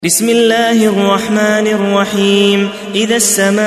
بسم الله الرحمن الرحيم. إذا السماء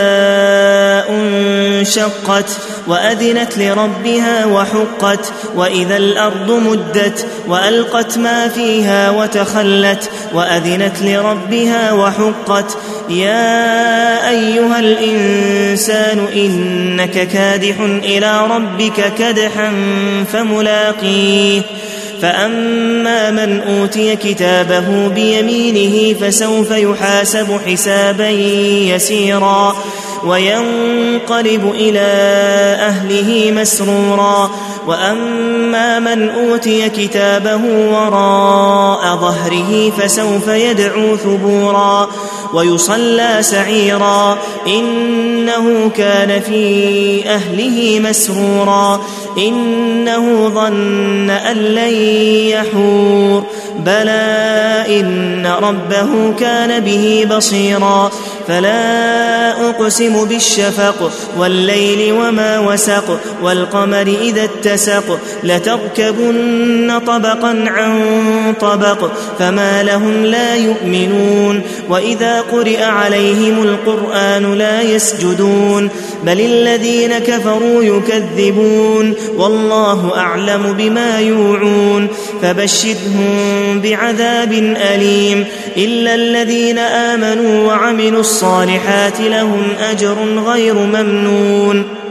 انشقت وأذنت لربها وحقت وإذا الأرض مدت وألقت ما فيها وتخلت وأذنت لربها وحقت. يا أيها الإنسان إنك كادح إلى ربك كدحا فملاقيه. فأما من أوتي كتابه بيمينه فسوف يحاسب حسابا يسيرا وينقلب إلى أهله مسرورا. وأما من أوتي كتابه وراء ظهره فسوف يدعو ثبورا ويصلى سعيرا إنه كان في أهله مسرورا إنه ظن أن لن يحور بلى إن ربه كان به بصيرا. فلا أقسم بالشفق والليل وما وسق والقمر إذا اتسق لتركبن طبقا عن طبق فما لهم لا يؤمنون. وإذا قرئ عليهم القرآن لا يسجدون بل الذين كفروا يكذبون والله أعلم بما يوعون. فبشرهم بعذاب أليم إلا الذين آمنوا وعملوا الصالحات لهم أجر غير ممنون.